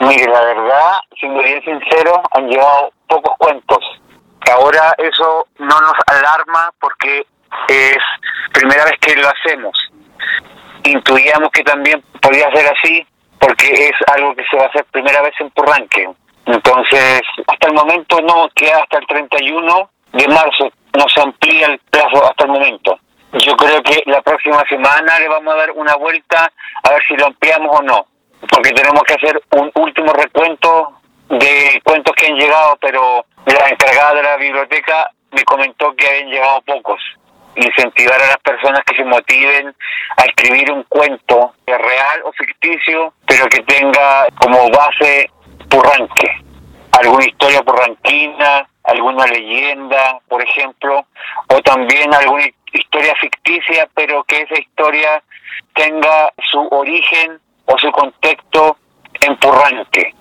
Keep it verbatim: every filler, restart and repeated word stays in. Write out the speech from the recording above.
Mire, la verdad, siendo bien sincero, han llevado pocos cuentos. Ahora eso no nos alarma porque es primera vez que lo hacemos. Intuíamos que también podía ser así porque es algo que se va a hacer primera vez en Purranque. Entonces, hasta el momento no, queda hasta el treinta y uno de marzo, no se amplía el plazo hasta el momento. Yo creo que la próxima semana le vamos a dar una vuelta a ver si lo ampliamos o no, porque tenemos que hacer un último recuento de cuentos que han llegado, pero la encargada de la biblioteca me comentó que habían llegado pocos. Incentivar a las personas que se motiven a escribir un cuento real o ficticio, pero que tenga como base Purranque, alguna historia purranquina, alguna leyenda, por ejemplo, o también alguna historia ficticia, pero que esa historia tenga su origen o su contexto en Purranque.